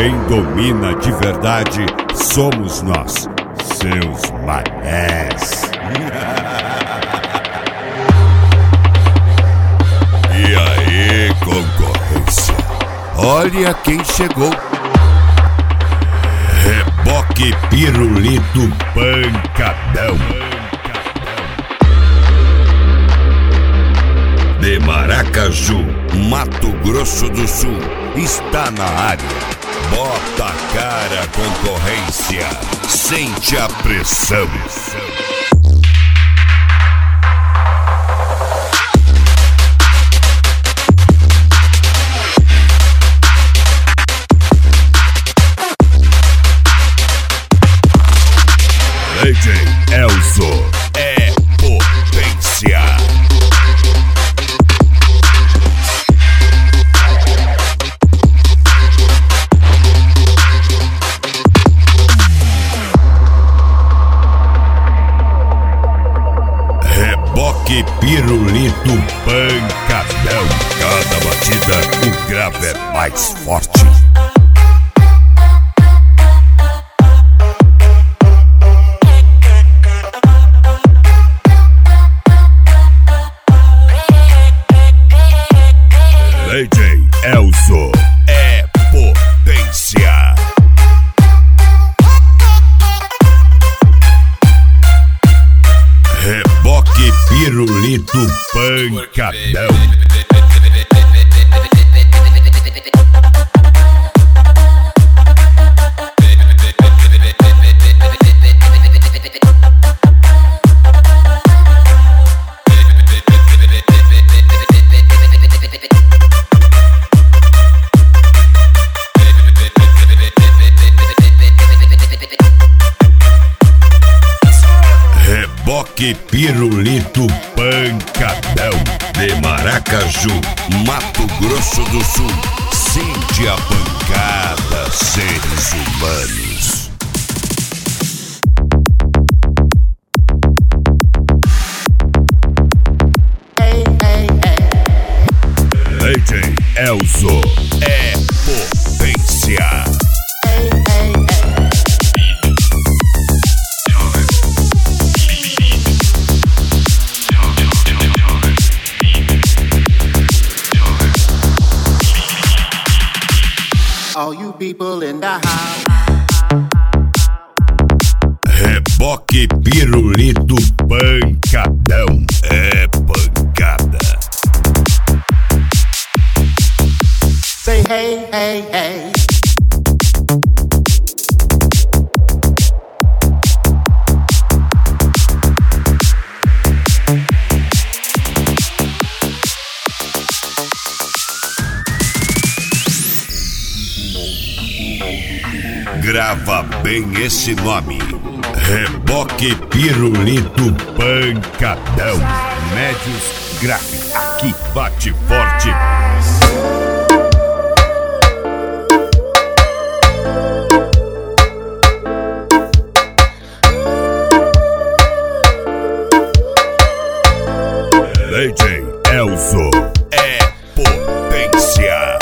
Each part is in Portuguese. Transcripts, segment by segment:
Quem domina de verdade somos nós, seus manés. E aí, concorrência? Olha quem chegou. Reboque Pirulito Pancadão. De Maracaju, Mato Grosso do Sul, está na área. Bota a cara, concorrência. Sente a pressão. DJ Elzo é potência. Reboque Pirulito Pancadão. Cada batida o grave é mais forte. DJ Elzo é potência. Reboque Pirulito Pancadão. Reboque Pirulito Pancadão. De Maracaju, Mato Grosso do Sul. Sente a pancada, seres humanos. DJ Elzo é potência. All you people in the house. Reboque Pirulito Pancadão. É pancada. Say hey, hey, hey. Grava bem esse nome. Reboque Pirulito Pancadão. Médios Grave. Aqui bate forte. DJ Elzo é potência.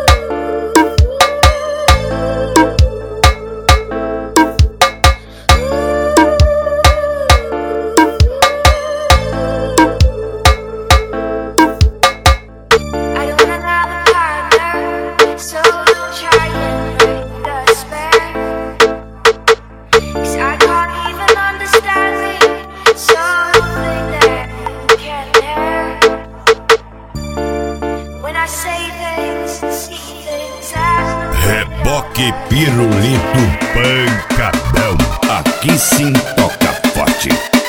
Reboque Pirulito Pancadão. Aqui sim toca forte.